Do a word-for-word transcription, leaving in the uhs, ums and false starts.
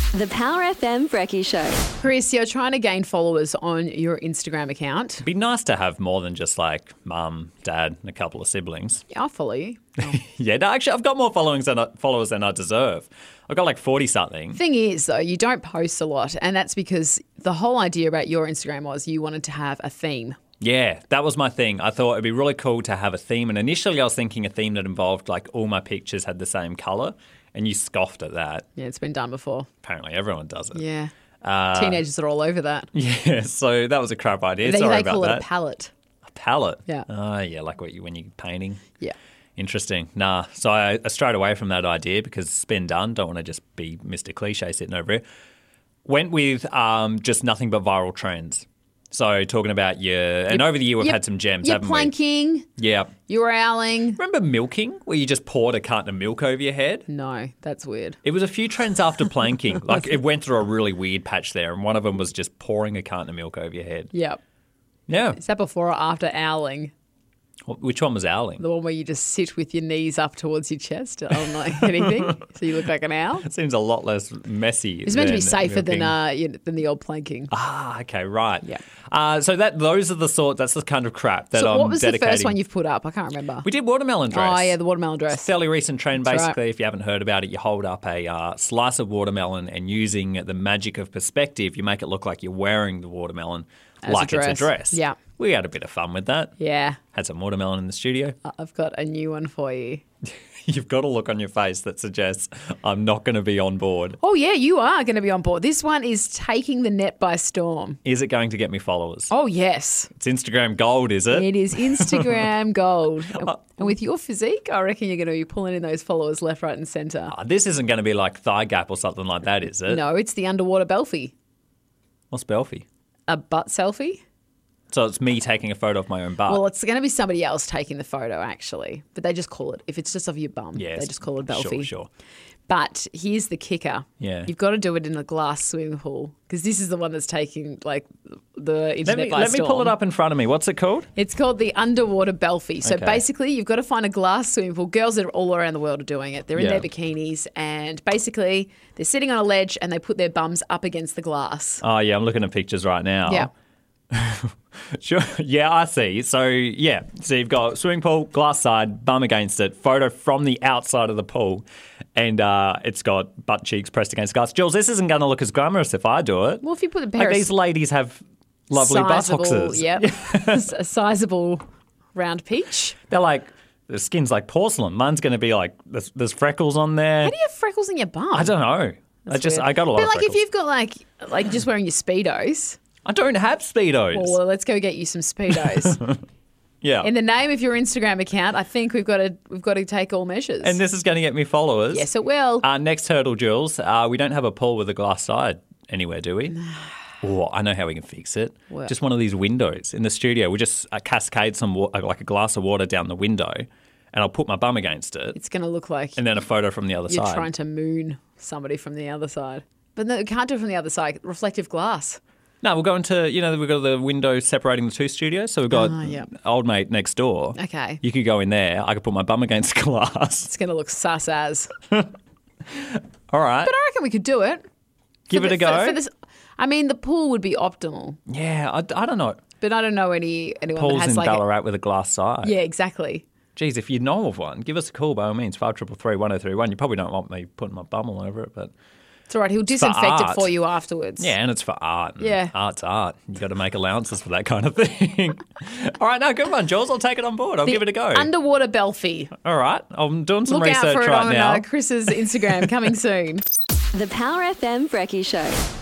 The Power F M Brekkie Show. Chris, you're trying to gain followers on your Instagram account. It'd be nice to have more than just like mum, dad, and a couple of siblings. Yeah, I'll follow you. Oh. Yeah, no, actually, I've got more followings than I, followers than I deserve. I've got like forty something. Thing is, though, you don't post a lot, and that's because the whole idea about your Instagram was you wanted to have a theme. Yeah, that was my thing. I thought it'd be really cool to have a theme. And initially I was thinking a theme that involved like all my pictures had the same colour. And you scoffed at that. Yeah, it's been done before. Apparently everyone does it. Yeah. Uh, Teenagers are all over that. Yeah, so that was a crap idea. They, Sorry they about call that. it a palette. A palette? Yeah. Oh, yeah, like what you when you're painting. Yeah. Interesting. Nah, so I, I strayed away from that idea because it's been done. Don't want to just be Mister Cliche sitting over here. Went with um, just nothing but viral trends. So talking about your, and over the year we've You're, had some gems, you're haven't planking. we? Yeah. You're owling. Remember milking, where you just poured a carton of milk over your head? No, that's weird. It was a few trends after planking. Like it went through a really weird patch there, and one of them was just pouring a carton of milk over your head. Yep. Yeah. Is that before or after owling? Which one was owling? The one where you just sit with your knees up towards your chest on like anything, so you look like an owl. It seems a lot less messy. It's meant to be than safer milking. than uh you know, than the old planking. Ah, okay, right. Yeah. Uh, so that those are the sort. That's the kind of crap that So I'm what was dedicating. the first one you've put up? I can't remember. We did watermelon dress. Oh yeah, the watermelon It's a dress. fairly recent trend. That's Basically, right. if you haven't heard about it, you hold up a uh, slice of watermelon and using the magic of perspective, you make it look like you're wearing the watermelon As a like it's a dress. dress. Yeah. We had a bit of fun with that. Yeah, Had some watermelon in the studio. I've got a new one for you. You've got a look on your face that suggests I'm not going to be on board. Oh yeah, you are going to be on board. This one is taking the net by storm. Is it going to get me followers? Oh yes, It's Instagram gold, is it? it is Instagram gold. And, and with your physique, I reckon you're going to be pulling in those followers left, right, and centre. Ah, this isn't going to be like Thigh Gap or something like that, is it? No, it's the underwater belfie, What's Belfie? a butt selfie. So it's me taking a photo of my own butt. Well, it's going to be somebody else taking the photo, actually. But they just call it, if it's just of your bum, yes. they just call it belfie. Sure, sure. But here's the kicker. Yeah. You've got to do it in a glass swimming pool because this is the one that's taking, like, the internet Let me, by let me storm. pull it up in front of me. What's it called? It's called the underwater belfie. So Okay. basically, you've got to find a glass swimming pool. Girls that are all around the world are doing it. They're in Yeah. their bikinis and basically they're sitting on a ledge and they put their bums up against the glass. Oh, yeah, I'm looking at pictures right now. Yeah. Sure. Yeah, I see. So, yeah. So you've got swimming pool, glass side, bum against it, photo from the outside of the pool, and uh, it's got butt cheeks pressed against glass. Jules, this isn't going to look as glamorous if I do it. Well, if you put a pair Like of these ladies have lovely sizable, buttocks. Yep. a sizable round peach. They're like, the skin's like porcelain. Mine's going to be like, there's, there's freckles on there. How do you have freckles in your bum? I don't know. I just, Weird. I got a lot But of like freckles. if you've got like like just wearing your Speedos, I don't have Speedos. well, let's go get you some Speedos. yeah. In the name of your Instagram account, I think we've got to we've got to take all measures. And this is going to get me followers. yes, it will. Uh, next hurdle, Jules. Uh, we don't have a pool with a glass side anywhere, do we? Oh, I know how we can fix it. What? Just one of these windows in the studio. We just uh, cascade some wa- uh, like a glass of water down the window, and I'll put my bum against it, It's going to look like and then a photo from the other you're side. trying to moon somebody from the other side. But no, you can't do it from the other side. Reflective glass. No, we'll go into, you know, we've got the window separating the two studios. So we've got Ah, yeah. old mate next door. Okay. You could go in there. I could put my bum against glass. It's going to look sus as. All right. But I reckon we could do it. Give For it the- a go. For, for this, I mean, the pool would be optimal, yeah, I, I don't know. but I don't know any anyone Pools that has in like. A, Ballarat with a glass side. yeah, exactly. Geez, if you know of one, give us a call by all means. Five triple three one zero three one. You probably don't want me putting my bum all over it, but It's all right. He'll disinfect it art. for you afterwards. yeah, and it's for art. And Yeah. art's art. You got to make allowances for that kind of thing. All right, now good one, Jules. I'll take it on board. I'll The give it a go. Underwater belfie. all right, I'm doing some Look out research for it right on now. uh, Chris's Instagram coming soon. The Power F M Brekkie Show.